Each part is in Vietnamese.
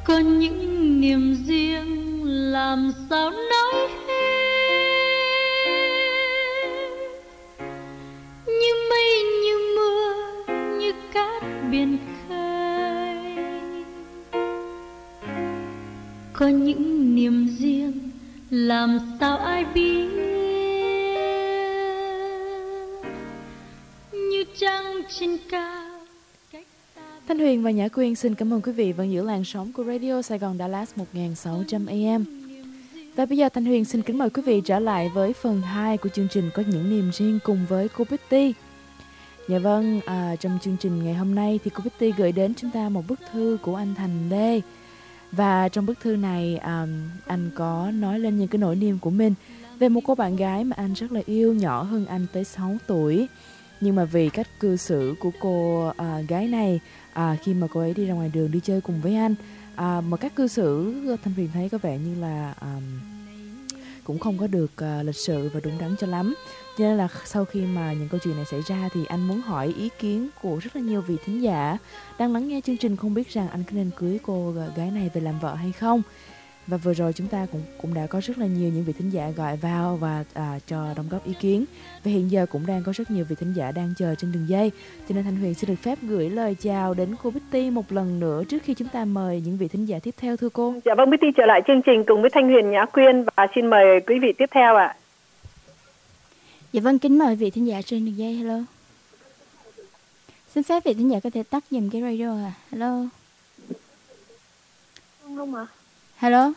Có những niềm riêng làm sao nói hết, như mây như mưa như cát biển khơi. Có những niềm riêng làm sao ai biết, như trăng trên cao. Thanh Huyền và Nhã Quyên xin cảm ơn quý vị vẫn giữ làn sóng của Radio Sài Gòn Dallas 1600 AM. Và bây giờ Thanh Huyền xin kính mời quý vị trở lại với phần 2 của chương trình Có những niềm riêng cùng với cô Pitty. Dạ vâng, trong chương trình ngày hôm nay thì cô Pitty gửi đến chúng ta một bức thư của anh Thành Lê. Và trong bức thư này anh có nói lên những cái nỗi niềm của mình về một cô bạn gái mà anh rất là yêu, nhỏ hơn anh tới 6 tuổi. Nhưng mà vì cách cư xử của cô gái này khi mà cô ấy đi ra ngoài đường đi chơi cùng với anh, mà cách cư xử Thanh Huyền thấy có vẻ như là cũng không có được lịch sự và đúng đắn cho lắm. Cho nên là sau khi mà những câu chuyện này xảy ra thì anh muốn hỏi ý kiến của rất là nhiều vị thính giả đang lắng nghe chương trình, không biết rằng anh có nên cưới cô gái này về làm vợ hay không. Và vừa rồi chúng ta cũng đã có rất là nhiều những vị thính giả gọi vào và cho đóng góp ý kiến. Và hiện giờ cũng đang có rất nhiều vị thính giả đang chờ trên đường dây. Cho nên Thanh Huyền xin được phép gửi lời chào đến cô Pitty một lần nữa trước khi chúng ta mời những vị thính giả tiếp theo, thưa cô. Dạ vâng, Pitty trở lại chương trình cùng với Thanh Huyền, Nhã Quyên và xin mời quý vị tiếp theo ạ. Dạ vâng, kính mời vị thính giả trên đường dây. Hello. Xin phép vị thính giả có thể tắt dùm cái radio à. Hello. Không ạ. Hello.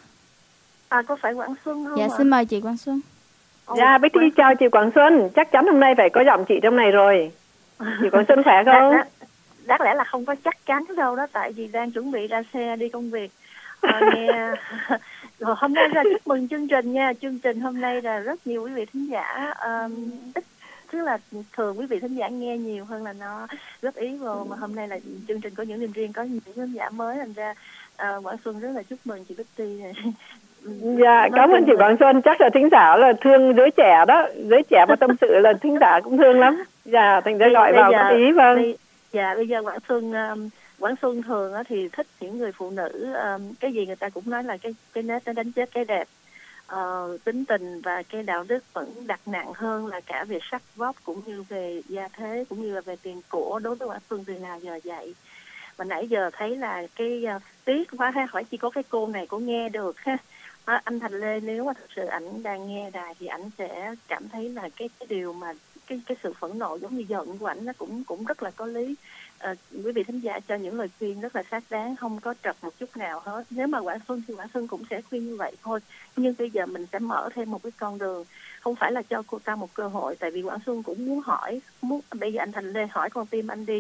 Có phải Quảng Xuân không? Dạ, xin mời chị Quảng Xuân. Dạ, Pitty chào chị Quảng Xuân. Chắc chắn hôm nay phải có giọng chị trong này rồi. Chị Quảng Xuân khỏe không? Đáng lẽ là không có chắc chắn đâu đó, tại vì đang chuẩn bị ra xe đi công việc. Nghe rồi hôm nay ra chúc mừng chương trình nha. Chương trình hôm nay là rất nhiều quý vị thính giả ít, tức là thường quý vị thính giả nghe nhiều hơn là nó góp ý vào, mà hôm nay là chương trình có những niềm riêng, có những thính giả mới, thành ra Quảng Xuân rất là chúc mừng chị Pitty này. Dạ, cảm ơn chị Quảng Xuân. Chắc là thính giả là thương giới trẻ đó, giới trẻ mà tâm sự là thính giả cũng thương lắm. Dạ, thành ra gọi vào góp ý. Vâng. Dạ, bây giờ Quảng Xuân thường thì thích những người phụ nữ, cái gì người ta cũng nói là cái nết nó đánh chết cái đẹp. Tính tình và cái đạo đức vẫn đặt nặng hơn là cả về sắc vóc cũng như về gia thế cũng như là về tiền của. Đối với Quảng Xuân từ nào giờ vậy, mà nãy giờ thấy là cái tiếc quá ha, hỏi chỉ có cái cô này cô nghe được ha. Anh Thành Lê nếu mà thực sự ảnh đang nghe đài thì ảnh sẽ cảm thấy là cái điều mà cái sự phẫn nộ giống như giận của ảnh nó cũng rất là có lý. Quý vị thính giả cho những lời khuyên rất là xác đáng, không có trật một chút nào hết. Nếu mà Quảng Xuân thì Quảng Xuân cũng sẽ khuyên như vậy thôi. Nhưng bây giờ mình sẽ mở thêm một cái con đường, không phải là cho cô ta một cơ hội, tại vì Quảng Xuân cũng muốn hỏi, bây giờ anh Thành Lê hỏi con tim anh đi,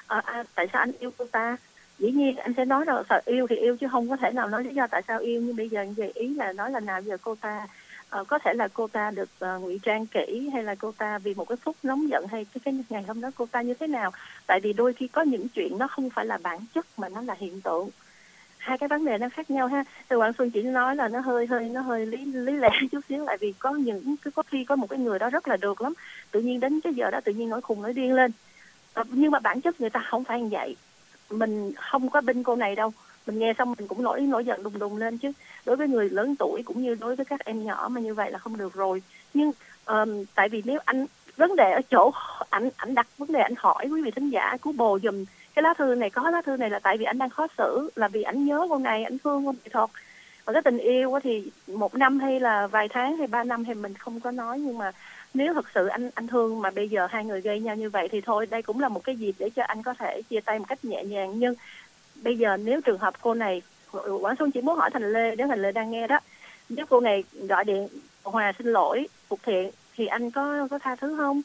tại sao anh yêu cô ta? Dĩ nhiên anh sẽ nói rồi, yêu thì yêu chứ không có thể nào nói lý do tại sao yêu. Nhưng bây giờ như vậy, ý là nói là nào giờ cô ta có thể là cô ta được ngụy trang kỹ, hay là cô ta vì một cái phút nóng giận, hay cái ngày hôm đó cô ta như thế nào. Tại vì đôi khi có những chuyện nó không phải là bản chất mà nó là hiện tượng, hai cái vấn đề nó khác nhau ha. Thì Quảng Xuân chỉ nói là nó hơi lý lẽ chút xíu, tại vì có khi có một cái người đó rất là được lắm, tự nhiên đến cái giờ đó tự nhiên nổi khùng nổi điên lên, nhưng mà bản chất người ta không phải như vậy. Mình không có binh cô này đâu, mình nghe xong mình cũng nổi giận đùng đùng lên chứ. Đối với người lớn tuổi cũng như đối với các em nhỏ mà như vậy là không được rồi. Nhưng tại vì nếu anh vấn đề ở chỗ anh đặt vấn đề, anh hỏi quý vị thính giả cứu bồ dùm cái lá thư này, có lá thư này là tại vì anh đang khó xử, là vì anh nhớ con này, anh thương con này thật. Và cái tình yêu thì 1 năm hay là vài tháng hay 3 năm thì mình không có nói, nhưng mà nếu thật sự anh thương mà bây giờ hai người gây nhau như vậy thì thôi, đây cũng là một cái dịp để cho anh có thể chia tay một cách nhẹ nhàng. Nhưng bây giờ nếu trường hợp cô này, Quảng Xuân chỉ muốn hỏi Thành Lê, nếu Thành Lê đang nghe đó, nếu cô này gọi điện hòa xin lỗi phục thiện thì anh có tha thứ không?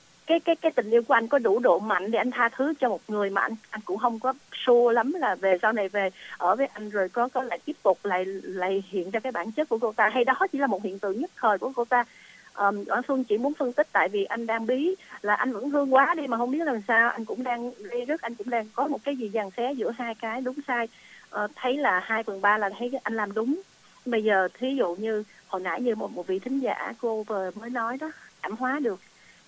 Cái tình yêu của anh có đủ độ mạnh để anh tha thứ cho một người mà anh cũng không có sure lắm là về sau này về ở với anh rồi có lại tiếp tục lại hiện ra cái bản chất của cô ta, hay đó chỉ là một hiện tượng nhất thời của cô ta. Quảng Xuân chỉ muốn phân tích, tại vì anh đang bí là anh vẫn thương quá đi mà không biết làm sao, anh cũng đang gây rất, anh cũng đang có một cái gì giằng xé giữa hai cái đúng sai. Thấy là 2/3 là thấy anh làm đúng. Bây giờ thí dụ như hồi nãy như một vị thính giả cô vừa mới nói đó, cảm hóa được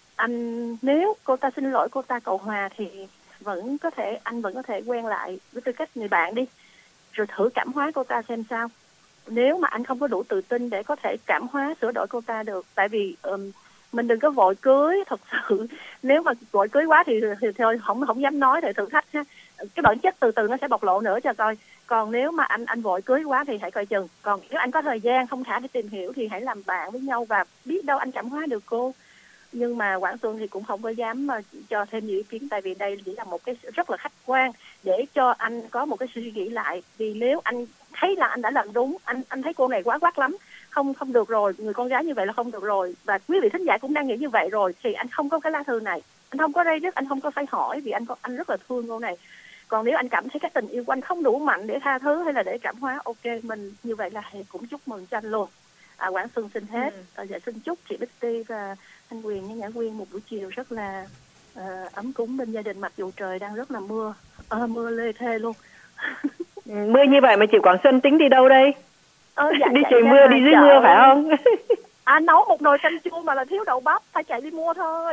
anh. Nếu cô ta xin lỗi, cô ta cầu hòa thì anh vẫn có thể quen lại với tư cách người bạn đi. rồi thử cảm hóa cô ta xem sao. Nếu mà anh không có đủ tự tin để có thể cảm hóa sửa đổi cô ta được, tại vì mình đừng có vội cưới. Thật sự nếu mà vội cưới quá thì thôi không dám nói, thì thử thách ha. Cái bản chất từ từ nó sẽ bộc lộ nữa cho coi. Còn nếu mà anh vội cưới quá thì hãy coi chừng. Còn nếu anh có thời gian thông thả để tìm hiểu thì hãy làm bạn với nhau, và biết đâu anh cảm hóa được cô. Nhưng mà Quảng Xuân thì cũng không có dám cho thêm nhiều ý kiến, tại vì đây chỉ là một cái rất là khách quan để cho anh có một cái suy nghĩ lại. Vì nếu anh thấy là anh đã làm đúng, anh thấy cô này quá quát lắm, không được rồi, người con gái như vậy là không được rồi, và quý vị thính giả cũng đang nghĩ như vậy rồi, thì anh không có cái lá thư này, anh không có rây rứt, anh không có phải hỏi, vì anh rất là thương cô này. Còn nếu anh cảm thấy cái tình yêu của anh không đủ mạnh để tha thứ hay là để cảm hóa, ok, mình như vậy là cũng chúc mừng cho anh luôn. Quảng Xuân xin hết. Dạ, xin chúc chị Betty và Thanh Huyền với Nhã Quyên một buổi chiều rất là ấm cúng bên gia đình, mặc dù trời đang rất là mưa lê thê luôn. Mưa như vậy mà chị Quảng Xuân tính đi đâu đây? Đi trời mưa, đi dưới chợ. Mưa phải không? Nấu một nồi canh chua mà là thiếu đậu bắp, phải chạy đi mua thôi.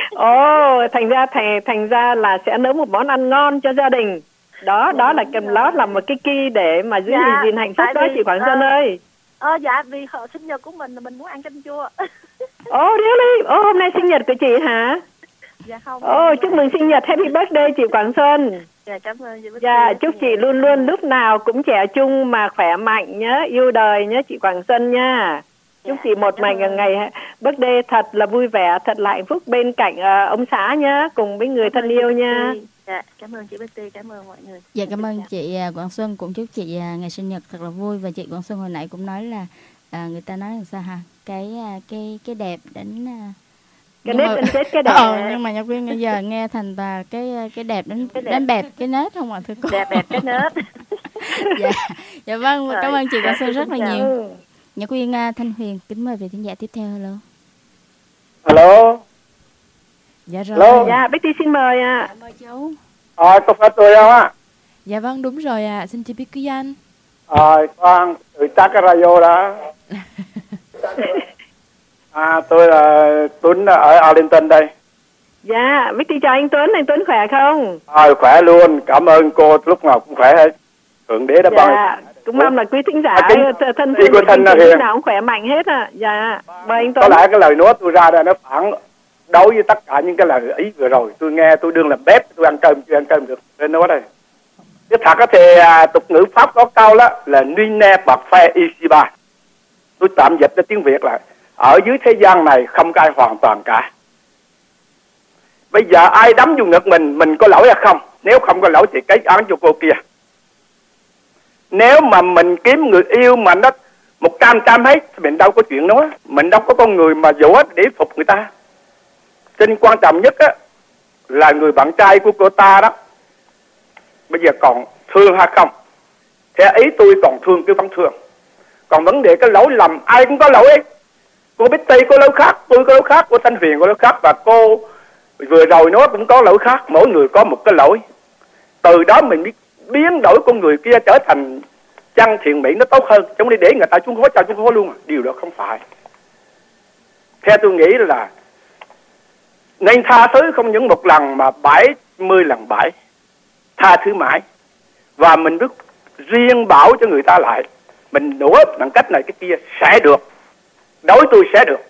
Thành ra là sẽ nấu một món ăn ngon cho gia đình. Đó là một cái key để mà giữ gìn hạnh phúc đó chị Quảng Xuân ơi. Dạ, vì sinh nhật của mình là mình muốn ăn canh chua. Really? Hôm nay sinh nhật của chị hả? Dạ không. Chúc mừng sinh nhật, happy birthday chị Quảng Xuân. Dạ, cảm ơn chị. Dạ, chúc chị luôn luôn lúc nào cũng trẻ trung mà khỏe mạnh nhé, yêu đời nhé chị Quảng Xuân nha. Chúc chị một ngày birthday thật là vui vẻ, thật là hạnh phúc bên cạnh ông xã nhé, cùng với người thân yêu nha. Dạ, cảm ơn chị Betty, cảm ơn mọi người. Dạ, cảm ơn chị Quảng Xuân, cũng chúc chị ngày sinh nhật thật là vui. Và chị Quảng Xuân hồi nãy cũng nói là người ta nói là sao ha, cái đẹp đến cái nết đến chết cái đẹp. Nhưng mà Nhã Quyên bây giờ nghe thành cái đẹp đến bẹp cái nết không ạ thưa cô? Đẹp cái nết. Dạ vâng, cảm ơn chị Quảng Xuân rất là nhiều. Nhã Quyên, Thanh Huyền kính mời vị thính giả tiếp theo. Hello. Dạ rồi. Hello. Dạ, Betty xin mời ạ. Mời cháu. Có phải tôi không á? Dạ vâng, đúng rồi ạ. Xin chị biết quý anh. Khoan, từ chắc cái radio đó. Tôi là Tuấn ở Arlington đây. Dạ, Betty chào anh Tuấn khỏe không? Khỏe luôn, cảm ơn cô, lúc nào cũng khỏe hết. Thượng đế đã ban. Cũng mong là quý thính giả thân thương của Thanh Huyền nào cũng khỏe mạnh hết à. Dạ, mời anh Tuấn. Có lẽ cái lời nói tôi ra đây nó phản đối với tất cả những cái lời ý vừa rồi. Tôi nghe tôi đương làm bếp, tôi ăn cơm được nên nói đây. Chứ thật thì tục ngữ Pháp có câu đó là Nune parfait ici-bas. Tôi tạm dịch ra tiếng Việt là ở dưới thế gian này không có ai hoàn toàn cả. Bây giờ ai đấm vô ngực mình có lỗi hay không? Nếu không có lỗi thì cái án cho cô kia. Nếu mà mình kiếm người yêu mà nó 100% hết thì mình đâu có chuyện đó. Mình đâu có con người mà dỗ để phục người ta. Cho nên quan trọng nhất á, là người bạn trai của cô ta đó bây giờ còn thương hay không. Theo ý tôi còn thương cứ vẫn thương. Còn vấn đề cái lỗi lầm ai cũng có lỗi ấy. Cô Betty có lỗi khác, tôi có lỗi khác, cô Thanh Huyền có lỗi khác, và cô vừa rồi nó cũng có lỗi khác. Mỗi người có một cái lỗi. Từ đó mình biết biến đổi con người kia trở thành chân thiện mỹ nó tốt hơn, trong đi để người ta xuống hố luôn. Điều đó không phải. Theo tôi nghĩ là nên tha thứ không những một lần mà 70 lần 7. Tha thứ mãi. Và mình biết riêng bảo cho người ta lại. Mình đổ bằng cách này cái kia sẽ được. Đối tôi sẽ được.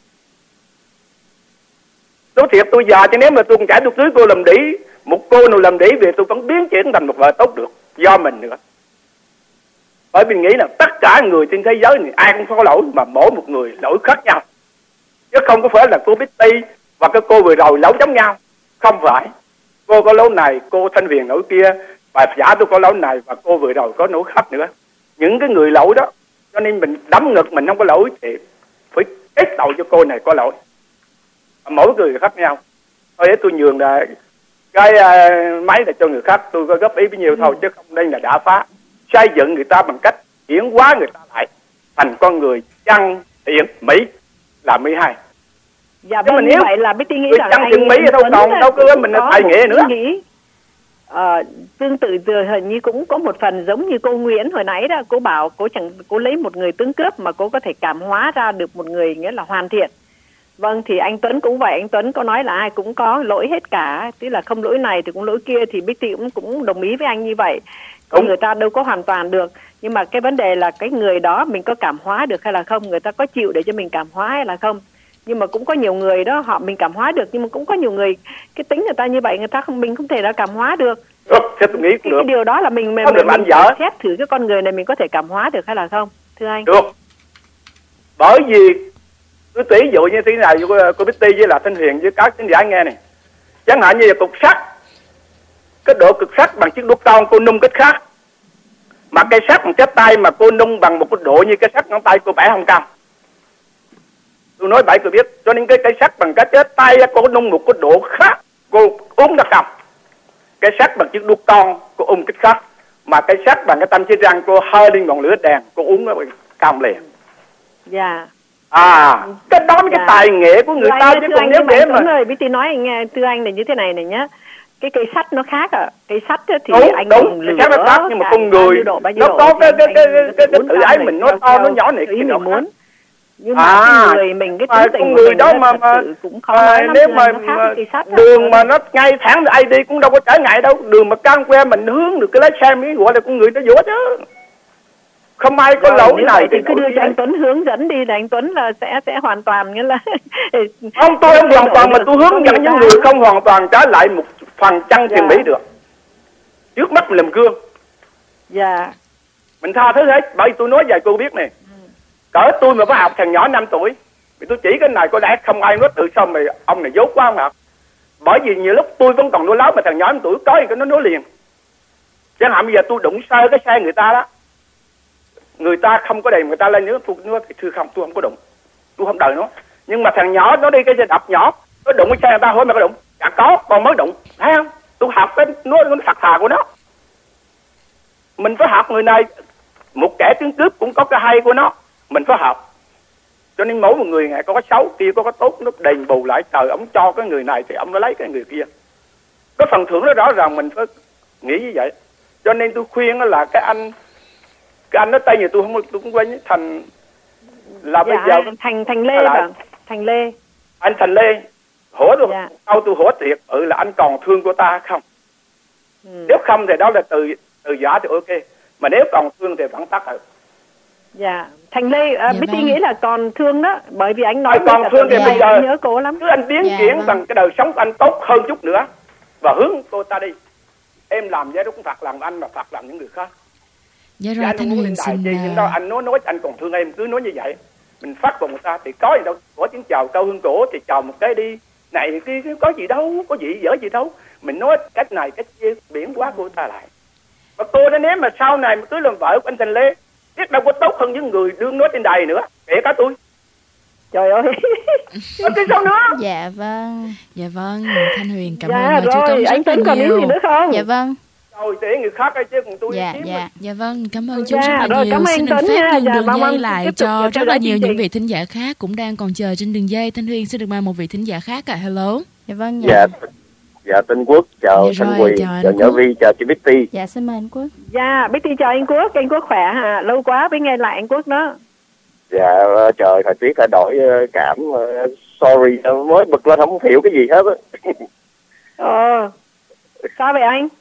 Nói thiệt tôi già cho nếu mà tôi còn chả tôi cưới cô làm đĩ, một cô nào làm đĩ về tôi vẫn biến chuyển thành một vợ tốt được. Do mình nữa. Bởi vì nghĩ là tất cả người trên thế giới này ai cũng có lỗi, mà mỗi một người lỗi khác nhau. Chứ không có phải là cô Betty và cái cô vừa rồi lỗi giống nhau. Không phải. Cô có lỗi này, cô Thanh Huyền lỗi kia, bà giả tôi có lỗi này và cô vừa rồi có lỗi khác nữa. Những cái người lỗi đó, cho nên mình đấm ngực mình không có lỗi thì phải kết tội cho cô này có lỗi. Mỗi người khác nhau. Thôi để tôi nhường là cái máy này cho người khác, tôi có góp ý với nhiều thôi, chứ không đây là đã phá. Xây dựng người ta bằng cách chuyển hóa người ta lại thành con người chân thiện mỹ là 12. Dạ vâng, như vậy là Betty nghĩ rằng chân thiện mỹ đâu còn đâu có mình là thầy nghĩa nữa. Nghĩ tương tự hình như cũng có một phần giống như cô Nguyễn hồi nãy đó, cô bảo cô lấy một người tướng cướp mà cô có thể cảm hóa ra được một người nghĩa là hoàn thiện. Vâng, thì anh Tuấn cũng vậy, anh Tuấn có nói là ai cũng có lỗi hết cả, tức là không lỗi này thì cũng lỗi kia, thì Betty cũng đồng ý với anh như vậy. Con người ta đâu có hoàn toàn được, nhưng mà cái vấn đề là cái người đó mình có cảm hóa được hay là không, người ta có chịu để cho mình cảm hóa hay là không. Nhưng mà cũng có nhiều người đó họ mình cảm hóa được, nhưng mà cũng có nhiều người cái tính người ta như vậy, người ta mình không thể là cảm hóa được. Theo tôi nghĩ cũng được. Cái điều đó là mình xét thử cái con người này mình có thể cảm hóa được hay là không, thưa anh. Được. Bởi vì tôi tỷ dụ như thế này, cô Betty với là Thanh Huyền với các khán giả nghe này. Chẳng hạn như là cục sắt, cái độ cực sắt bằng chiếc đũa con cô nung cách khác, mà cây sắt bằng cái tay mà cô nung bằng một cái độ như cái sắt ngón tay cô bẻ không cao. Tôi nói vậy cô biết. Cho nên cái cây sắt bằng cái tay cô nung một cái độ khác, cô uống nó cầm. Cái sắt bằng chiếc đũa con cô uống cách khác, mà cái sắt bằng cái tăm chiếc răng cô hơi lên ngọn lửa đèn, cô uống nó cam liền. Dạ. Cái đó cái tài nghệ của người ta chứ còn nếu để mà. Rồi Betty nói anh nghe, thưa anh là như thế này này nhá. Cái cây sắt nó khác cây sắt thì anh đúng cái sắt nó khác, nhưng mà con người nó có cái tự ái mình, nó to nó nhỏ này khi mình muốn. Nhưng mà cái người mình cái tính tình con người đó mà cũng khó nói lắm, nếu mà đường mà nó ngay thẳng ai đi cũng đâu có trở ngại đâu. Đường mà căng que mình hướng được cái lái xe mới gọi là con người nó dũa chứ. Không ai có lỗi này thì cứ đưa cho anh Tuấn hướng dẫn đi, là anh Tuấn là sẽ hoàn toàn nghĩa là không, tôi không hoàn toàn mà tôi hướng dẫn những người không hoàn toàn trả lại một phần chân tiền mỹ được. Trước mắt mình làm gương. Dạ. Mình tha thứ hết. Bởi vì tôi nói vậy cô biết nè. Cỡ tôi mà có học thằng nhỏ 5 tuổi, vì tôi chỉ cái này có lẽ không ai nói tự sao mà ông này dốt quá không học. Bởi vì nhiều lúc tôi vẫn còn nói láo mà thằng nhỏ 5 tuổi có gì nó nói liền. Chẳng hạn bây giờ tôi đụng sơ cái xe người ta đó, người ta không có đèn người ta lên nữa, tôi nói thưa không, tôi không có đụng, tôi không đợi nó. Nhưng mà thằng nhỏ nó đi cái xe đạp nhỏ, nó đụng cái xe người ta, hỏi mày có đụng? Dạ có, con mới đụng, thấy không? Tôi học cái nó thật thà của nó. Mình phải học người này, một kẻ tướng cướp cũng có cái hay của nó, mình phải học. Cho nên mỗi một người này có cái xấu, kia có cái tốt, nó đền bù lại. Trời, ông cho cái người này thì ông nó lấy cái người kia. Cái phần thưởng đó rõ ràng mình phải nghĩ như vậy. Cho nên tôi khuyên là cái anh nó tay nhiều tôi cũng quên Thành là bây giờ Thành Lê vâng, Thành Lê. Anh Thành Lê hỏi tôi câu tôi hỏi thiệt là anh còn thương cô ta không? Nếu không thì đó là từ giả thì ok, mà nếu còn thương thì vẫn tắt rồi. Dạ, Thành Lê Betty nghĩ là còn thương đó, bởi vì anh nói còn thương thì bây giờ nhớ cô lắm. Cứ anh tiến triển bằng cái đời sống của anh tốt hơn chút nữa và hướng cô ta đi. Em làm vậy đó cũng phạt làm anh mà phạt làm những người khác. Dạ rồi, Thanh Huyền xin nhưng đâu anh nói anh còn thương em, cứ nói như vậy. Mình phát vào người ta thì có gì đâu, có tiếng chào câu hương cổ thì chào một cái đi. Này kia có gì đâu, có gì dở gì đâu. Mình nói cách này cách kia biển quá cô ta lại. Mà cô đó nếu mà sau này mà cứ làm vợ của anh Thành Lê, biết đâu có tốt hơn những người đương nói trên đài nữa, kể cả tôi. Trời ơi. Cái sao nữa? Dạ vâng. Dạ vâng, Thanh Huyền cảm ơn chú Tuấn anh rất là còn nhiều. Gì nữa không? Dạ vâng. Rồi để người khác ấy chứ còn tôi. Dạ vâng, cảm ơn chú rất là nhiều. Xin được phép nhường đường dây lại cho rất là nhiều những vị thính giả khác cũng đang còn chờ trên đường dây. Thanh Huyền xin được mời một vị thính giả khác hello. Dạ vâng. Dạ Tinh Quốc chào Thanh Huyền, chào Nhã Vi, chào chị Betty. Dạ xin mời anh Quốc. Dạ Betty chào anh Quốc khỏe hả? Lâu quá mới nghe lại anh Quốc đó. Dạ trời thời tiết thay đổi cảm, sorry mới bực lên không hiểu cái gì hết á. Sao vậy anh?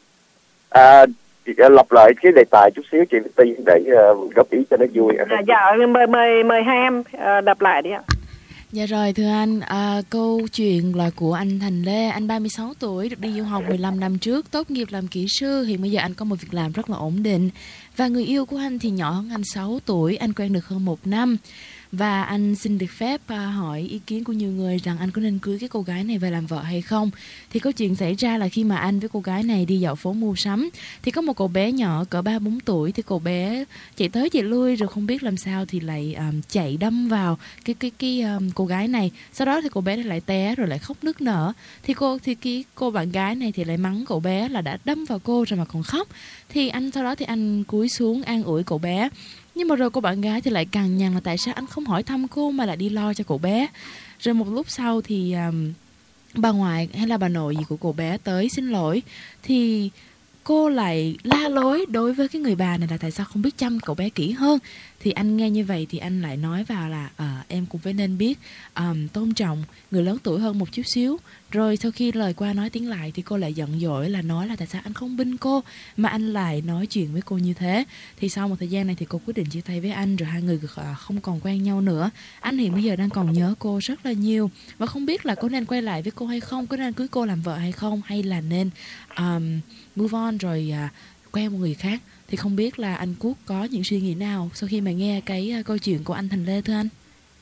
Lặp lại cái đề tài chút xíu chị Betty để góp ý cho nó vui. Dạ mời hai em đọc lại đi ạ. Dạ rồi thưa anh, câu chuyện là của anh Thành Lê, anh 36 tuổi, được đi du học 15 năm trước, tốt nghiệp làm kỹ sư, hiện bây giờ anh có một việc làm rất là ổn định. Và người yêu của anh thì nhỏ hơn anh 6 tuổi, anh quen được hơn 1 năm. Và anh xin được phép hỏi ý kiến của nhiều người rằng anh có nên cưới cái cô gái này về làm vợ hay không. Thì câu chuyện xảy ra là khi mà anh với cô gái này đi dạo phố mua sắm, thì có một cậu bé nhỏ cỡ 3-4 tuổi, thì cậu bé chạy tới chạy lui rồi không biết làm sao thì lại chạy đâm vào cái cô gái này. Sau đó thì cô bé lại té rồi lại khóc nức nở. Thì cô bạn gái này thì lại mắng cậu bé là đã đâm vào cô rồi mà còn khóc. Thì sau đó thì anh cúi xuống an ủi cậu bé. Nhưng mà rồi cô bạn gái thì lại cằn nhằn là tại sao anh không hỏi thăm cô mà lại đi lo cho cậu bé. Rồi một lúc sau thì bà ngoại hay là bà nội gì của cậu bé tới xin lỗi. Thì cô lại la lối đối với cái người bà này là tại sao không biết chăm cậu bé kỹ hơn. Thì anh nghe như vậy thì anh lại nói vào là em cũng phải nên biết tôn trọng người lớn tuổi hơn một chút xíu. Rồi sau khi lời qua nói tiếng lại thì cô lại giận dỗi là nói là tại sao anh không binh cô mà anh lại nói chuyện với cô như thế. Thì sau một thời gian này thì cô quyết định chia tay với anh, rồi hai người không còn quen nhau nữa. Anh hiện bây giờ đang còn nhớ cô rất là nhiều và không biết là có nên quay lại với cô hay không, có nên cưới cô làm vợ hay không, hay là nên move on rồi quen một người khác. Thì không biết là anh Quốc có những suy nghĩ nào sau khi mà nghe cái câu chuyện của anh Thành Lê thưa anh?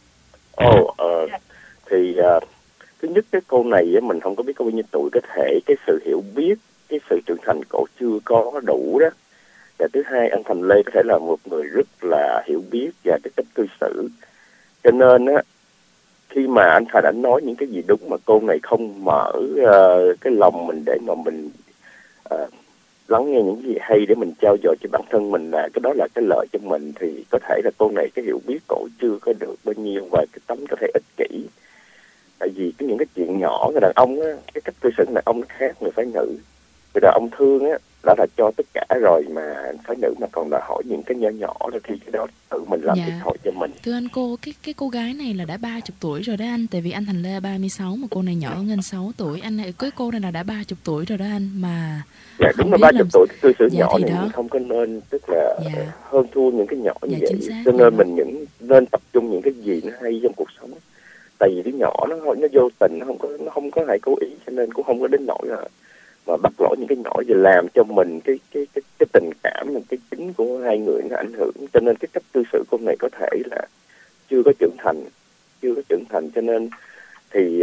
Thứ nhất cái cô này mình không có biết có bao nhiêu tuổi, có thể cái sự hiểu biết, cái sự trưởng thành cổ chưa có đủ đó. Và thứ hai, anh Thành Lê có thể là một người rất là hiểu biết và cái cách cư xử. Cho nên á, khi mà anh Thành anh nói những cái gì đúng mà cô này không mở cái lòng mình để mà mình lắng nghe những gì hay để mình trau dồi cho bản thân mình, là cái đó là cái lợi cho mình, thì có thể là cô này cái hiểu biết cổ chưa có được bao nhiêu và cái tấm có thể ích kỷ. Tại vì những cái chuyện nhỏ, người đàn ông á, cái cách cư xử người đàn ông nó khác người phái nữ. Người đàn ông thương á đã là cho tất cả rồi, mà phái nữ mà còn là hỏi những cái nhỏ nhỏ là thì cái đó tự mình làm thiệt thòi cho mình. Thưa anh, cái cô gái này là đã 30 tuổi rồi đó anh. Tại vì anh Thành Lê 36 mà cô này nhỏ hơn anh 6 tuổi. Anh này cưới cô này là đã 30 tuổi rồi đó anh. Mà dạ đúng là 30 tuổi, cái cư xử nhỏ này đó. Mình không có nên, tức là hơn thua những cái nhỏ như vậy. Cho nên mình nên tập trung những cái gì nó hay trong cuộc sống. Tại vì đứa nhỏ nó vô tình, nó không có hại cố ý, cho nên cũng không có đến nỗi là mà bắt lỗi những cái nhỏ và làm cho mình cái tình cảm, cái tính của hai người nó ảnh hưởng. Cho nên cái cách cư xử của này có thể là chưa có trưởng thành, cho nên thì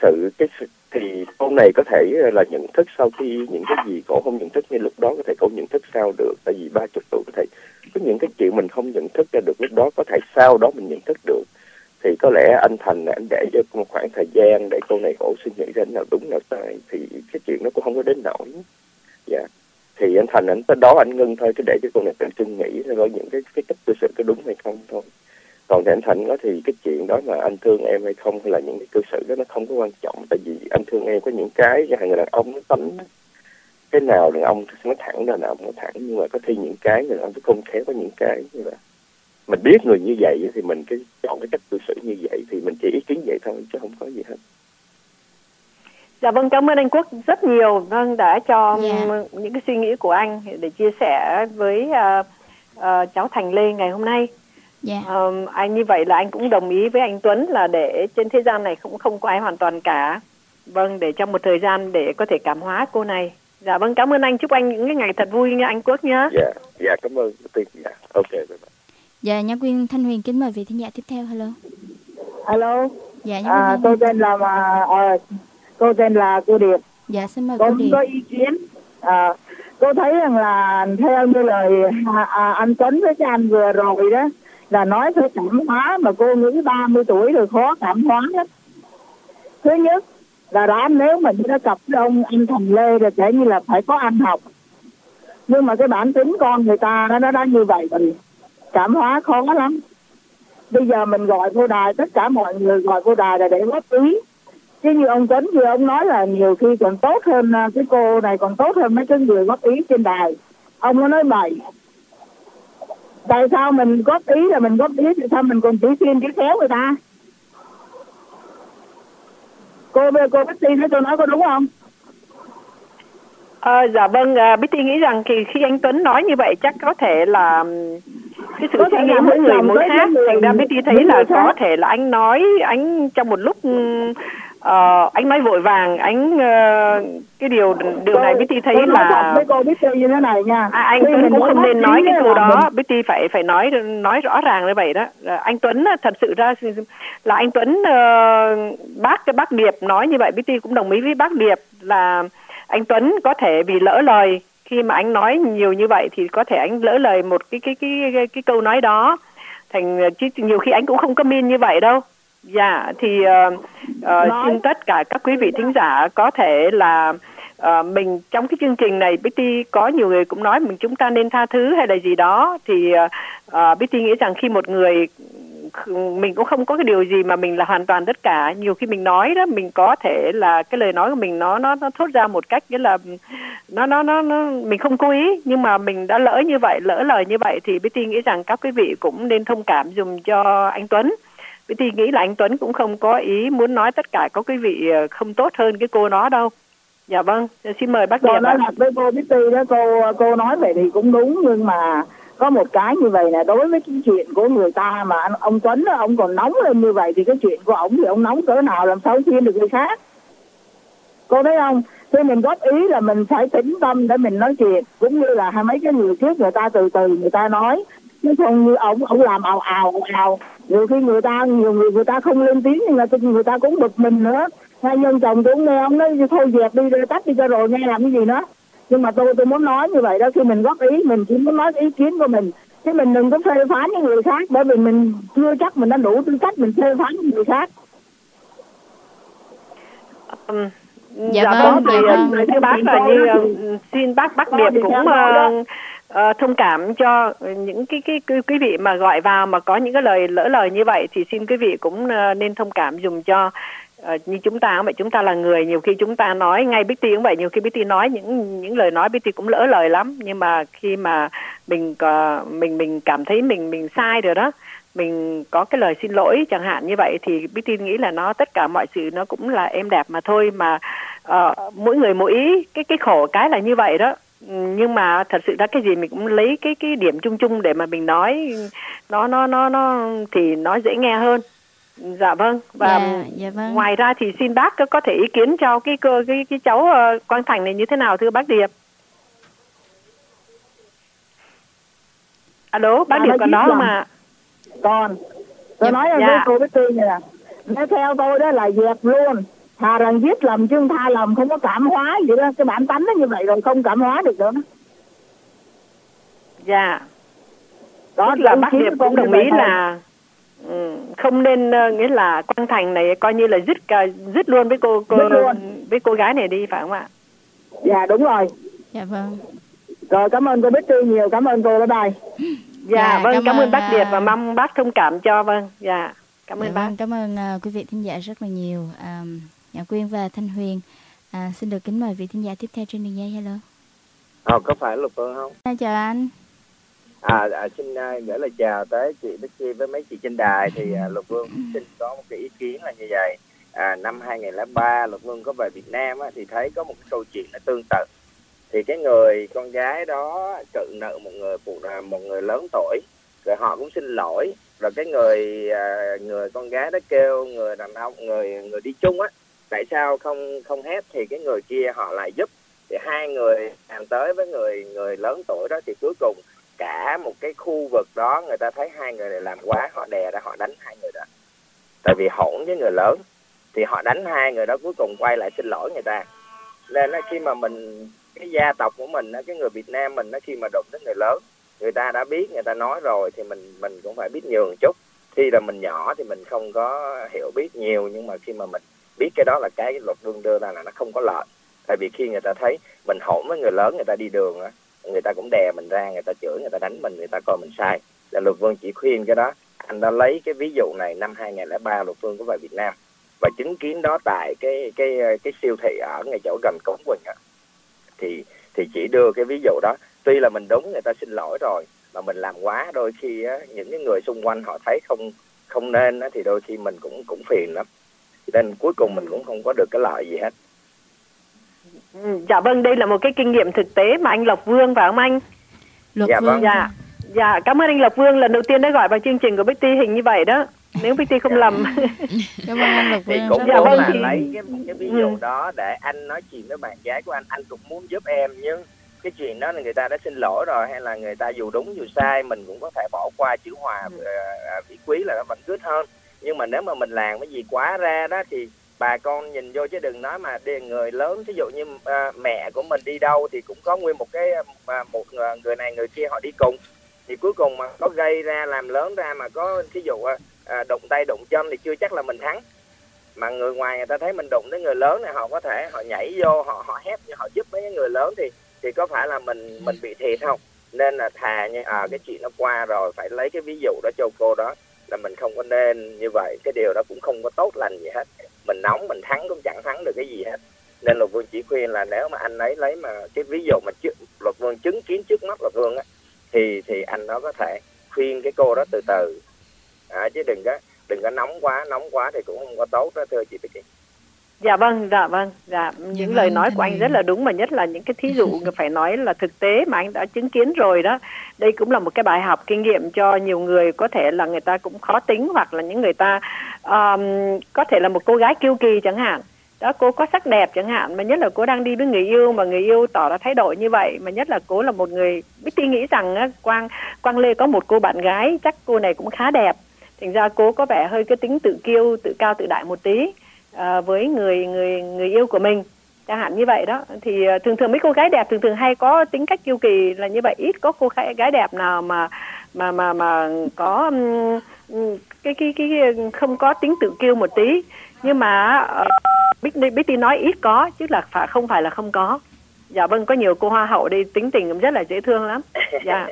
thì cô này có thể là nhận thức sau khi những cái gì cổ không nhận thức ngay lúc đó, có thể cổ nhận thức sau được. Tại vì 30 tuổi có thể có những cái chuyện mình không nhận thức ra được lúc đó, có thể sau đó mình nhận thức được. Thì có lẽ anh Thành này anh để cho một khoảng thời gian để cô này cổ suy nghĩ ra nào đúng nào sai, thì cái chuyện nó cũng không có đến nỗi. Dạ. Thì anh Thành anh tới đó anh ngưng thôi, cứ để cho cô này tự suy nghĩ rồi những cái cách cư xử có đúng hay không thôi. Còn thì anh Thành nói thì cái chuyện đó mà anh thương em hay không, hay là những cái cư xử đó nó không có quan trọng. Tại vì anh thương em có những cái người đàn ông nó tánh cái nào đàn ông nó thẳng ra nào nó thẳng, nhưng mà có khi những cái người đàn ông nó không khéo, có những cái như là mình biết người như vậy thì mình cái chọn cái cách cư xử như vậy, thì mình chỉ ý kiến vậy thôi chứ không có gì hết. Dạ vâng, cảm ơn anh Quốc rất nhiều, vâng, đã cho những cái suy nghĩ của anh để chia sẻ với cháu Thành Lê ngày hôm nay. Anh như vậy là anh cũng đồng ý với anh Tuấn là để trên thế gian này cũng không có ai hoàn toàn cả. Vâng, để trong một thời gian để có thể cảm hóa cô này. Dạ vâng, cảm ơn anh, chúc anh những cái ngày thật vui nha anh Quốc nhé. Dạ cảm ơn. Dạ, ok. Bye bye. Dạ, Nhã Quyên Thanh Huyền kính mời vị thính giả tiếp theo. Hello. Dạ, Nhã Quyên. Cô tên là cô Điệp. Dạ, xin mời cô Điệp. Có ý kiến. Cô thấy rằng là theo như lời anh Tuấn với cái anh vừa rồi đó, là nói phải cảm hóa, mà cô nghĩ 30 tuổi rồi khó cảm hóa lắm. Thứ nhất là nếu mà đã cặp với anh Thành Lê rồi kể như là phải có ăn học. Nhưng mà cái bản tính con người ta nó đã như vậy rồi, cảm hóa khó lắm. Bây giờ mình gọi cô Đài, tất cả mọi người gọi cô Đài là để góp ý. Chứ như ông Tuấn vừa ông nói là nhiều khi còn tốt hơn, cái cô này còn tốt hơn mấy cái người góp ý trên đài. Ông nó nói bậy. Tại sao mình góp ý là mình góp ý, tại sao mình còn chỉ xin chỉ khéo người ta? Cô Betty nói tôi nói có đúng không? Dạ vâng, Betty nghĩ rằng khi anh Tuấn nói như vậy chắc có thể là cái sự suy nghĩ mỗi người mỗi khác. Thành ra Betty thấy là có thể là anh nói, anh trong một lúc anh nói vội vàng, anh cái điều này Betty thấy là với cô Betty như thế này nha. Anh Tuấn cũng không nên nói cái câu đó. Betty phải nói rõ ràng như vậy đó. Anh Tuấn thật sự ra là anh Tuấn bác Điệp nói như vậy, Betty cũng đồng ý với bác Điệp là anh Tuấn có thể vì lỡ lời, khi mà anh nói nhiều như vậy thì có thể anh lỡ lời một cái câu nói đó, chứ nhiều khi anh cũng không có mean như vậy đâu. Dạ, thì xin tất cả các quý vị thính giả có thể là mình trong cái chương trình này, Betty có nhiều người cũng nói chúng ta nên tha thứ hay là gì đó, thì Betty nghĩ rằng khi một người mình cũng không có cái điều gì mà mình là hoàn toàn tất cả. Nhiều khi mình nói đó, mình có thể là cái lời nói của mình nó thốt ra một cách nghĩa là nó mình không cố ý, nhưng mà mình đã lỡ lời như vậy thì Betty nghĩ rằng các quý vị cũng nên thông cảm dùm cho anh Tuấn. Betty nghĩ là anh Tuấn cũng không có ý muốn nói tất cả các quý vị không tốt hơn cái cô nó đâu. Dạ vâng, xin mời bác Điệp ạ. Nói thật với cô Betty đó, cô nói vậy thì cũng đúng, nhưng mà có một cái như vậy là đối với cái chuyện của người ta mà ông Tuấn đó, ông còn nóng lên như vậy thì cái chuyện của ông thì ông nóng cỡ nào làm sao khuyên được người khác. Cô thấy không? Khi mình góp ý là mình phải tĩnh tâm để mình nói chuyện, cũng như là mấy cái người trước người ta từ từ người ta nói, chứ không như ông làm ào ào. Nhiều khi nhiều người ta không lên tiếng nhưng mà người ta cũng bực mình nữa. Hai nhân chồng tôi cũng nghe ông nói thôi dẹp đi, tắt đi cho rồi, nghe làm cái gì nữa. Nhưng mà tôi muốn nói như vậy đó, khi mình góp ý mình chỉ muốn nói ý kiến của mình, chứ mình đừng có phê phán những người khác, bởi vì mình chưa chắc mình đã đủ tư cách mình phê phán những người khác. Dạ vâng, thưa bác là như xin bác Điệp cũng thông cảm cho những cái quý vị mà gọi vào mà có những cái lỡ lời như vậy, thì xin quý vị cũng nên thông cảm dùm cho. Như chúng ta vậy, chúng ta là người, nhiều khi chúng ta nói, ngay Betty cũng vậy, nhiều khi Betty nói những lời nói Betty cũng lỡ lời lắm, nhưng mà khi mà mình cảm thấy mình sai rồi đó, mình có cái lời xin lỗi chẳng hạn như vậy, thì Betty nghĩ là tất cả mọi sự nó cũng là êm đẹp mà thôi, mà mỗi người mỗi ý, cái khổ cái là như vậy đó. Nhưng mà thật sự ra cái gì mình cũng lấy cái điểm chung để mà mình nói, nó thì nó dễ nghe hơn. Dạ vâng. Và dạ vâng. Ngoài ra thì xin bác có thể ý kiến cho cái cháu Quang Thành này như thế nào thưa bác Điệp? Alo, bác Điệp còn đó không ạ? Còn tôi nói với cô Betty nè, nếu theo tôi đó là dẹp luôn, thà rằng giết lầm chứ tha lầm, không có cảm hóa gì đó. Cái bản tánh nó như vậy rồi, không cảm hóa được nữa. Dạ. Đó là bác Điệp cũng đồng ý là không nên, nghĩa là Quang Thành này coi như là dứt luôn với cô gái này đi, phải không ạ? Dạ đúng rồi. Dạ vâng. Rồi cảm ơn cô Betty nhiều, cảm ơn cô, bye bye. Dạ vâng, cảm ơn bác Điệp và mong bác thông cảm cho. Vâng, dạ cảm ơn bác. Cảm ơn quý vị thính giả rất là nhiều. Nhã Quyên và Thanh Huyền xin được kính mời vị thính giả tiếp theo trên đường dây. Hello. Có phải Lục Phương không? Chào anh. Xin gửi lời chào tới chị Bích với mấy chị trên đài. Thì Lục Phương xin có một cái ý kiến là như vậy. Năm 2003 Lục Phương có về Việt Nam thì thấy có một cái câu chuyện nó tương tự. Thì cái người con gái đó cự nợ một người lớn tuổi, rồi họ cũng xin lỗi, rồi cái người con gái đó kêu người đàn ông, người đi chung á, tại sao không hết, thì cái người kia họ lại giúp. Thì hai người làm tới với người lớn tuổi đó, thì cuối cùng cả một cái khu vực đó người ta thấy hai người này làm quá, họ đè ra họ đánh hai người đó, tại vì hỗn với người lớn thì họ đánh hai người đó, cuối cùng quay lại xin lỗi người ta. Nên khi mà cái gia tộc của mình, cái người Việt Nam mình, khi mà đụng đến người lớn, người ta đã biết, người ta nói rồi thì mình cũng phải biết nhường chút. Khi là mình nhỏ thì mình không có hiểu biết nhiều, nhưng mà khi mà mình biết cái đó là cái Luật Vương đưa ra là nó không có lợi. Tại vì khi người ta thấy mình hỗn với người lớn, người ta đi đường á, người ta cũng đè mình ra, người ta chửi, người ta đánh mình, người ta coi mình sai. Là Luật Vương chỉ khuyên cái đó. Anh đã lấy cái ví dụ này năm 2003 Luật Vương có về Việt Nam và chứng kiến đó tại cái siêu thị ở ngay chỗ gần Cống Quỳnh á, thì chỉ đưa cái ví dụ đó. Tuy là mình đúng, người ta xin lỗi rồi, mà mình làm quá, đôi khi á, những cái người xung quanh họ thấy không nên á, thì đôi khi mình cũng phiền lắm. Nên cuối cùng mình cũng không có được cái lợi gì hết. Dạ vâng, đây là một cái kinh nghiệm thực tế mà anh Lộc Vương phải không anh? Lộc Vương. Vâng. Dạ, cảm ơn anh Lộc Vương, lần đầu tiên đã gọi vào chương trình của Betty hình như vậy đó, nếu Betty không lầm. Cảm ơn anh Lộc Vương. Thì cũng muốn là lấy cái ví dụ đó để anh nói chuyện với bạn gái của anh cũng muốn giúp em, nhưng cái chuyện đó là người ta đã xin lỗi rồi, hay là người ta dù đúng dù sai mình cũng có thể bỏ qua, chữ hòa vị quý là nó vẫn good hơn. Nhưng mà nếu mà mình làm cái gì quá ra đó thì bà con nhìn vô, chứ đừng nói mà người lớn, ví dụ như mẹ của mình đi đâu thì cũng có nguyên một người này người kia họ đi cùng, thì cuối cùng mà có gây ra làm lớn ra mà có ví dụ đụng tay đụng chân thì chưa chắc là mình thắng. Mà người ngoài người ta thấy mình đụng tới người lớn này, họ có thể họ nhảy vô, họ hét, họ giúp mấy cái người lớn thì có phải là mình bị thiệt không? Nên là thà như cái chuyện nó qua rồi, phải lấy cái ví dụ đó cho cô đó là mình không có nên như vậy. Cái điều đó cũng không có tốt lành gì hết. Mình nóng mình thắng cũng chẳng thắng được cái gì hết. Nên Luật Vương chỉ khuyên là nếu mà anh ấy lấy mà cái ví dụ mà Luật Vương chứng kiến trước mắt Luật Vương á, thì anh nó có thể khuyên cái cô đó từ từ, chứ đừng có nóng quá thì cũng không có tốt đó, thưa chị Vicky. Dạ vâng. Những lời nói của anh rất là đúng, mà nhất là những cái thí dụ phải nói là thực tế mà anh đã chứng kiến rồi đó. Đây cũng là một cái bài học kinh nghiệm cho nhiều người, có thể là người ta cũng khó tính, hoặc là những người ta có thể là một cô gái kiêu kỳ chẳng hạn. Đó, cô có sắc đẹp chẳng hạn, mà nhất là cô đang đi với người yêu mà người yêu tỏ ra thái độ như vậy, mà nhất là cô là một người Bích nghĩ rằng á, Quang Lê có một cô bạn gái, chắc cô này cũng khá đẹp. Thành ra cô có vẻ hơi cái tính tự kiêu, tự cao tự đại một tí với người yêu của mình, chẳng hạn như vậy đó. Thì thường mấy cô gái đẹp thường hay có tính cách kiêu kỳ là như vậy, ít có cô gái đẹp nào mà có cái không có tính tự kiêu một tí. Nhưng mà Bích nói ít có, chứ là không phải là không có. Dạ vâng, có nhiều cô hoa hậu đi tính tình cũng rất là dễ thương lắm. Dạ.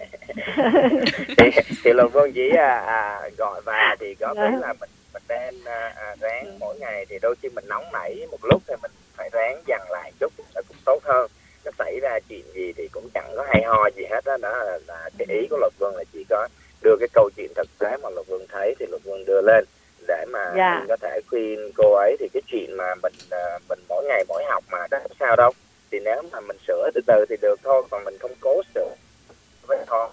thì Luật Vương chỉ gọi vào thì có nghĩa là mình nên ráng mỗi ngày, thì đôi khi mình nóng nảy một lúc thì mình phải ráng dằn lại chút thì nó cũng tốt hơn. Nó xảy ra chuyện gì thì cũng chẳng có hay ho gì hết đó. Đó là cái ý của Luật Vương, là chỉ có đưa cái câu chuyện thực tế mà Luật Vương thấy thì Luật Vương đưa lên để mà mình có thể khuyên cô ấy. Thì cái chuyện mà mình mỗi ngày mỗi học mà đó không sao đâu, thì nếu mà mình sửa từ từ thì được thôi, còn mình không cố sửa với thôi.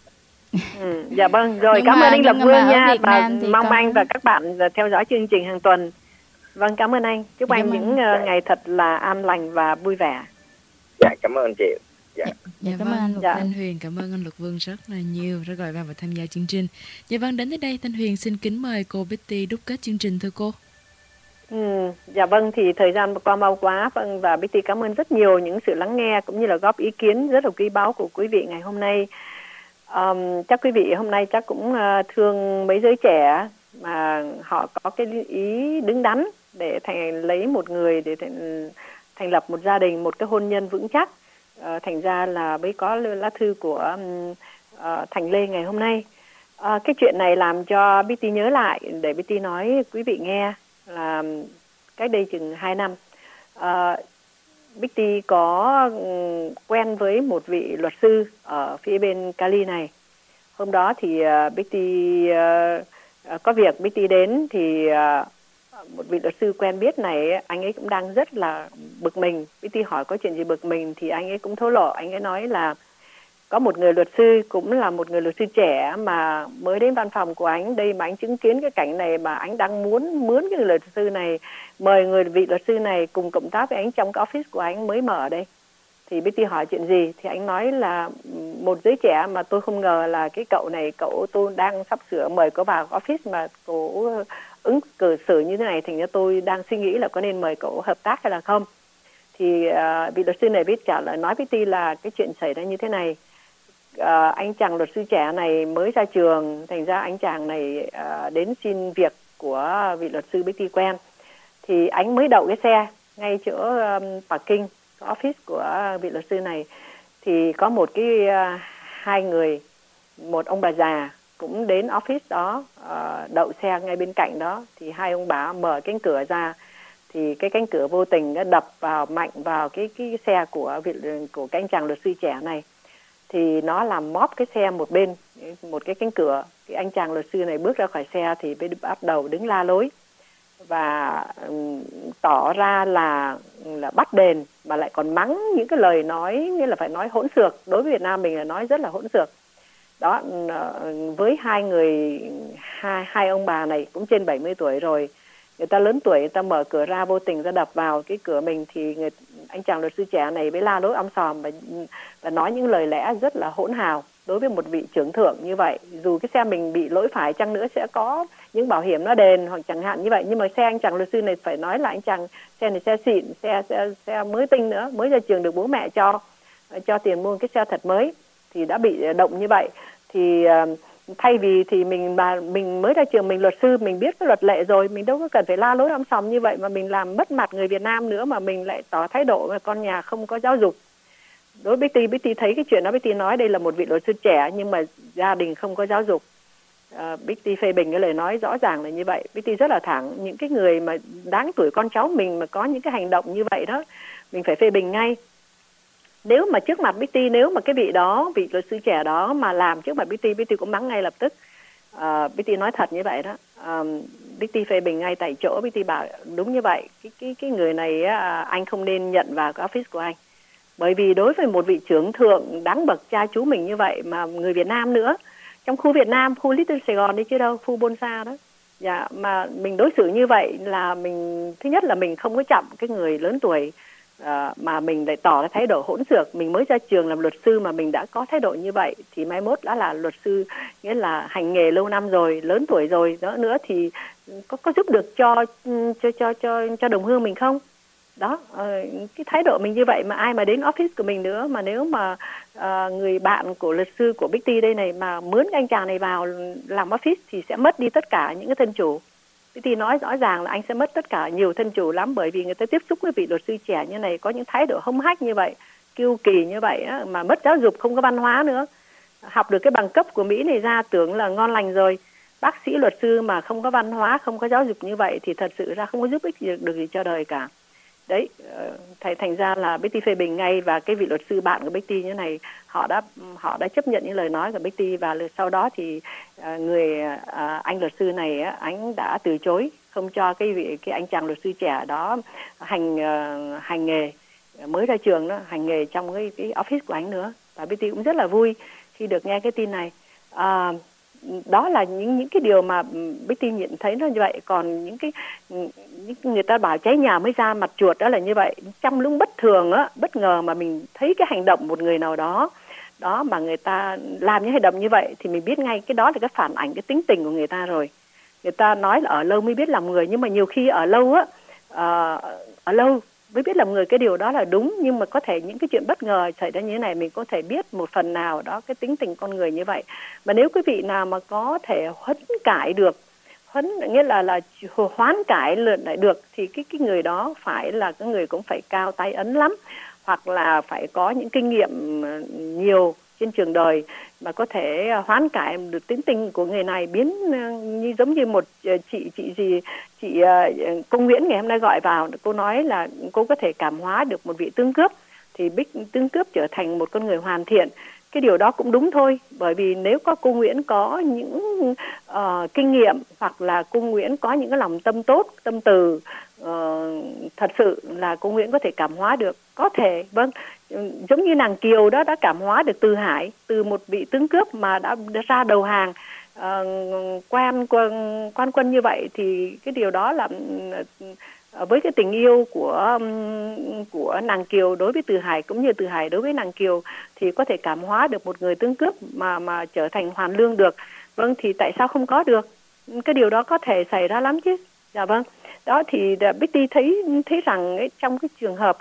Dạ vâng, rồi cảm ơn anh Lập Vương nha, và mong anh và các bạn theo dõi chương trình hàng tuần. Vâng, cảm ơn anh, chúc anh những ngày thật là an lành và vui vẻ. Dạ, cảm ơn chị. Dạ, cảm ơn anh Thanh Huyền, cảm ơn anh Luật Vương rất là nhiều đã gọi vào và tham gia chương trình. Dạ vâng, đến tới đây Thanh Huyền xin kính mời cô Betty đúc kết chương trình thưa cô. Dạ vâng, thì thời gian qua mau quá. Vâng, và Betty cảm ơn rất nhiều những sự lắng nghe cũng như là góp ý kiến rất là quý báu của quý vị ngày hôm nay. Chắc quý vị hôm nay chắc cũng thương mấy giới trẻ mà họ có cái ý đứng đắn để lấy một người để thành lập một gia đình, một cái hôn nhân vững chắc. Thành ra là mới có lá thư của Thành Lê ngày hôm nay. Cái chuyện này làm cho Betty nhớ lại để Betty nói quý vị nghe là cách đây chừng 2 năm Betty có quen với một vị luật sư ở phía bên Cali này. Hôm đó thì Betty có việc Betty đến thì một vị luật sư quen biết này, anh ấy cũng đang rất là bực mình. Betty hỏi có chuyện gì bực mình thì anh ấy cũng thổ lộ. Anh ấy nói là có một người luật sư, cũng là một người luật sư trẻ mà mới đến văn phòng của anh đây, mà anh chứng kiến cái cảnh này mà anh đang muốn mướn cái người luật sư này, mời vị luật sư này cùng cộng tác với anh trong cái office của anh mới mở ở đây. Thì Betty hỏi chuyện gì thì anh nói là một giới trẻ mà tôi không ngờ là cái cậu này, cậu tôi đang sắp sửa mời cậu vào office mà cậu ứng cử xử như thế này, thành ra tôi đang suy nghĩ là có nên mời cậu hợp tác hay là không. Thì vị luật sư này biết trả lời nói Betty là cái chuyện xảy ra như thế này. Anh chàng luật sư trẻ này mới ra trường, thành ra anh chàng này đến xin việc của vị luật sư Betty quen. Thì anh mới đậu cái xe ngay chỗ parking office của vị luật sư này, thì có một cái hai người, một ông bà già cũng đến office đó đậu xe ngay bên cạnh đó. Thì hai ông bà mở cánh cửa ra, thì cái cánh cửa vô tình nó đập mạnh vào cái xe của cái anh chàng luật sư trẻ này, thì nó làm móp cái xe một bên, một cái cánh cửa. Cái anh chàng luật sư này bước ra khỏi xe thì bắt đầu đứng la lối và tỏ ra là bắt đền, mà lại còn mắng những cái lời nói như là phải nói hỗn xược. Đối với Việt Nam mình là nói rất là hỗn xược đó. Với hai ông bà này cũng trên 70 tuổi rồi, người ta lớn tuổi, người ta mở cửa ra vô tình ra đập vào cái cửa mình, thì anh chàng luật sư trẻ này mới la lối om sòm và nói những lời lẽ rất là hỗn hào đối với một vị trưởng thượng như vậy. Dù cái xe mình bị lỗi phải chăng nữa sẽ có những bảo hiểm nó đền hoặc chẳng hạn như vậy, nhưng mà xe anh chàng luật sư này phải nói là anh chàng xe này xe xịn, xe mới tinh nữa, mới ra trường được bố mẹ cho tiền mua cái xe thật mới, thì đã bị động như vậy. Thì thay vì thì mình mới ra trường, mình luật sư, mình biết cái luật lệ rồi, mình đâu có cần phải la lối om sòm như vậy mà mình làm mất mặt người Việt Nam nữa, mà mình lại tỏ thái độ là con nhà không có giáo dục. Đối với Betty thấy cái chuyện đó, Betty nói đây là một vị luật sư trẻ nhưng mà gia đình không có giáo dục. Bixi phê bình cái lời nói rõ ràng là như vậy. Bixi rất là thẳng, những cái người mà đáng tuổi con cháu mình mà có những cái hành động như vậy đó, mình phải phê bình ngay. Nếu mà trước mặt Bixi, nếu mà cái vị luật sư trẻ đó mà làm trước mặt Bixi cũng mắng ngay lập tức. Bixi nói thật như vậy đó. Bixi phê bình ngay tại chỗ. Bixi bảo đúng như vậy, cái người này anh không nên nhận vào cái office của anh. Bởi vì đối với một vị trưởng thượng đáng bậc cha chú mình như vậy, mà người Việt Nam nữa, trong khu Việt Nam, khu Little Sài Gòn đi chứ đâu, khu Bonsa đó. Dạ, mà mình đối xử như vậy là mình, thứ nhất là mình không có trọng cái người lớn tuổi, mà mình lại tỏ ra thái độ hỗn xược. Mình mới ra trường làm luật sư mà mình đã có thái độ như vậy thì mai mốt đã là luật sư, nghĩa là hành nghề lâu năm rồi, lớn tuổi rồi nữa thì có giúp được cho đồng hương mình không? Đó, cái thái độ mình như vậy mà ai mà đến office của mình nữa, mà nếu mà người bạn của luật sư của Bixi đây này mà mướn anh chàng này vào làm office thì sẽ mất đi tất cả những cái thân chủ. Bixi nói rõ ràng là anh sẽ mất tất cả nhiều thân chủ lắm, bởi vì người ta tiếp xúc với vị luật sư trẻ như này có những thái độ hung hách như vậy, kiêu kỳ như vậy á, mà mất giáo dục, không có văn hóa nữa. Học được cái bằng cấp của Mỹ này ra tưởng là ngon lành rồi. Bác sĩ luật sư mà không có văn hóa, không có giáo dục như vậy thì thật sự ra không có giúp ích được gì cho đời cả. Đấy, thành ra là Bixi phê bình ngay, và cái vị luật sư bạn của Bixi như này, họ đã chấp nhận những lời nói của Bixi, và sau đó thì anh luật sư này anh đã từ chối, không cho cái anh chàng luật sư trẻ đó hành nghề, mới ra trường đó, hành nghề trong cái office của anh nữa. Và Bixi cũng rất là vui khi được nghe cái tin này. Đó là những cái điều mà Bixi nhận thấy nó như vậy. Còn những người ta bảo cháy nhà mới ra mặt chuột, đó là như vậy. Trong lúc bất ngờ mà mình thấy cái hành động một người nào đó mà người ta làm những hành động như vậy thì mình biết ngay cái đó là cái phản ảnh cái tính tình của người ta rồi. Người ta nói là ở lâu mới biết làm người, nhưng mà nhiều khi ở lâu mới biết làm người, cái điều đó là đúng. Nhưng mà có thể những cái chuyện bất ngờ xảy ra như thế này mình có thể biết một phần nào đó cái tính tình con người như vậy. Mà nếu quý vị nào mà có thể huấn cải được, nghĩa là hoán cải lại được, thì cái người đó phải là cái người cũng phải cao tay ấn lắm, hoặc là phải có những kinh nghiệm nhiều trên trường đời mà có thể hoán cải được tính tình của người này, biến như giống như một chị Công Nguyễn ngày hôm nay gọi vào, cô nói là cô có thể cảm hóa được một vị tướng cướp, thì tướng cướp trở thành một con người hoàn thiện. Cái điều đó cũng đúng thôi, bởi vì nếu có cô Nguyễn có những kinh nghiệm, hoặc là cô Nguyễn có những cái lòng tâm tốt, tâm từ, thật sự là cô Nguyễn có thể cảm hóa được. Có thể, vâng, giống như nàng Kiều đó đã cảm hóa được Từ Hải, từ một vị tướng cướp mà đã ra đầu hàng quan quân như vậy, thì cái điều đó là với cái tình yêu của nàng Kiều đối với Từ Hải, cũng như Từ Hải đối với nàng Kiều, thì có thể cảm hóa được một người tướng cướp mà trở thành hoàn lương được. Vâng, thì tại sao không có được? Cái điều đó có thể xảy ra lắm chứ. Dạ vâng. Đó thì Bixi thấy rằng ấy, trong cái trường hợp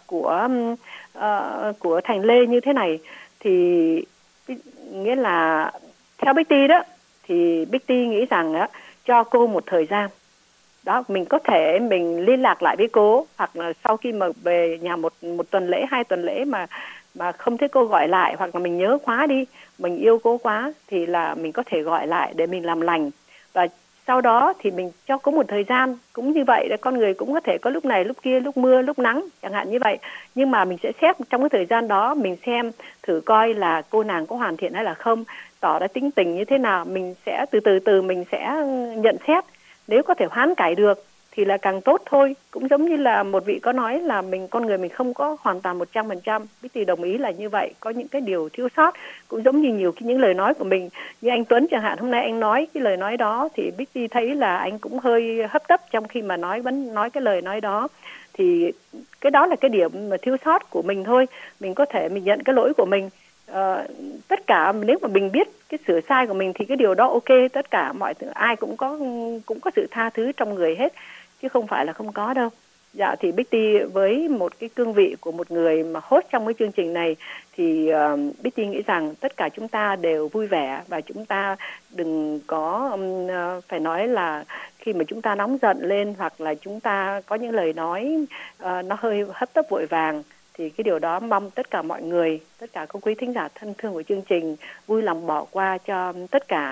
của Thành Lê như thế này, thì nghĩa là theo Bixi đó, thì Bixi nghĩ rằng cho cô một thời gian. Đó, mình có thể mình liên lạc lại với cô, hoặc là sau khi mà về nhà một tuần lễ, 2 tuần lễ mà không thấy cô gọi lại, hoặc là mình nhớ quá đi, mình yêu cô quá, thì là mình có thể gọi lại để mình làm lành. Và sau đó thì mình cho có một thời gian, cũng như vậy, con người cũng có thể có lúc này lúc kia, lúc mưa lúc nắng chẳng hạn như vậy. Nhưng mà mình sẽ xét trong cái thời gian đó, mình xem thử coi là cô nàng có hoàn thiện hay là không, tỏ ra tính tình như thế nào, mình sẽ từ mình sẽ nhận xét. Nếu có thể hoán cải được thì là càng tốt thôi. Cũng giống như là một vị có nói là con người mình không có hoàn toàn 100%. Bixi đồng ý là như vậy, có những cái điều thiếu sót. Cũng giống như nhiều những lời nói của mình, như anh Tuấn chẳng hạn, hôm nay anh nói cái lời nói đó thì Bixi thấy là anh cũng hơi hấp tấp trong khi mà nói cái lời nói đó. Thì cái đó là cái điểm mà thiếu sót của mình thôi. Mình có thể mình nhận cái lỗi của mình. Tất cả nếu mà mình biết cái sửa sai của mình thì cái điều đó ok, tất cả mọi thứ ai cũng có sự tha thứ trong người hết, chứ không phải là không có đâu. Dạ, thì Bixi với một cái cương vị của một người mà host trong cái chương trình này thì Bixi nghĩ rằng tất cả chúng ta đều vui vẻ, và chúng ta đừng có phải nói là khi mà chúng ta nóng giận lên, hoặc là chúng ta có những lời nói nó hơi hấp tấp vội vàng, thì cái điều đó mong tất cả mọi người, tất cả các quý thính giả thân thương của chương trình vui lòng bỏ qua cho tất cả.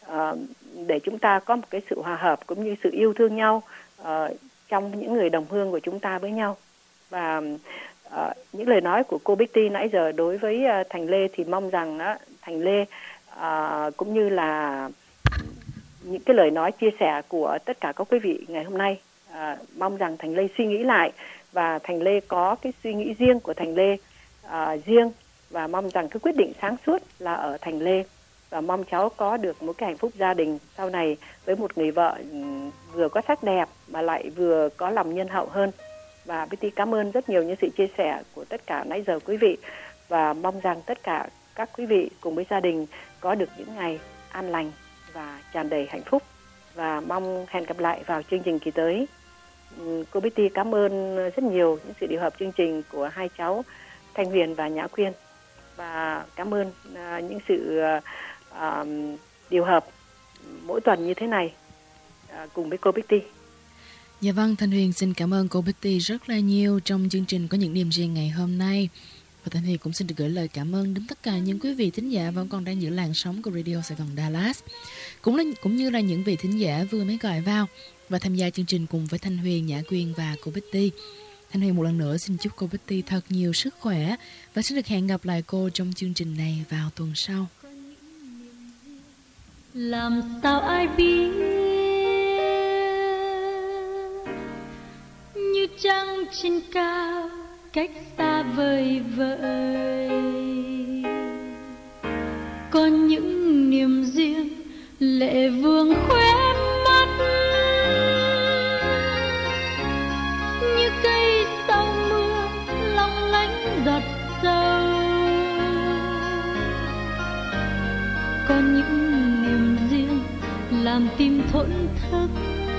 để chúng ta có một cái sự hòa hợp cũng như sự yêu thương nhau trong những người đồng hương của chúng ta với nhau. Và những lời nói của cô Bích Ti nãy giờ đối với Thành Lê thì mong rằng Thành Lê cũng như là những cái lời nói chia sẻ của tất cả các quý vị ngày hôm nay, mong rằng Thành Lê suy nghĩ lại và Thành Lê có cái suy nghĩ riêng của Thành Lê riêng, và mong rằng cái quyết định sáng suốt là ở Thành Lê, và mong cháu có được một cái hạnh phúc gia đình sau này với một người vợ vừa có sắc đẹp mà lại vừa có lòng nhân hậu hơn. Và Betty cảm ơn rất nhiều những sự chia sẻ của tất cả nãy giờ quý vị, và mong rằng tất cả các quý vị cùng với gia đình có được những ngày an lành và tràn đầy hạnh phúc, và mong hẹn gặp lại vào chương trình kỳ tới. Cô Betty cảm ơn rất nhiều những sự điều hợp chương trình của hai cháu Thanh Huyền và Nhã Quyên, và cảm ơn những sự điều hợp mỗi tuần như thế này cùng với cô Betty. Dạ vâng, Thanh Huyền xin cảm ơn cô Betty rất là nhiều trong chương trình Có Những Niềm Riêng ngày hôm nay. Và Thanh Huyền cũng xin được gửi lời cảm ơn đến tất cả những quý vị thính giả vẫn còn đang giữ làn sóng của Radio Sài Gòn Dallas, cũng như là những vị thính giả vừa mới gọi vào và tham gia chương trình cùng với Thanh Huyền, Nhã Quyên và cô Betty. Thanh Huyền một lần nữa xin chúc cô Betty thật nhiều sức khỏe và xin được hẹn gặp lại cô trong chương trình này vào tuần sau. Làm sao ai biết như trăng trên cao cách xa vời vợi, có những niềm riêng lệ vương khóe mắt, như cây sau mưa long lánh giọt sâu, có những niềm riêng làm tim thổn thức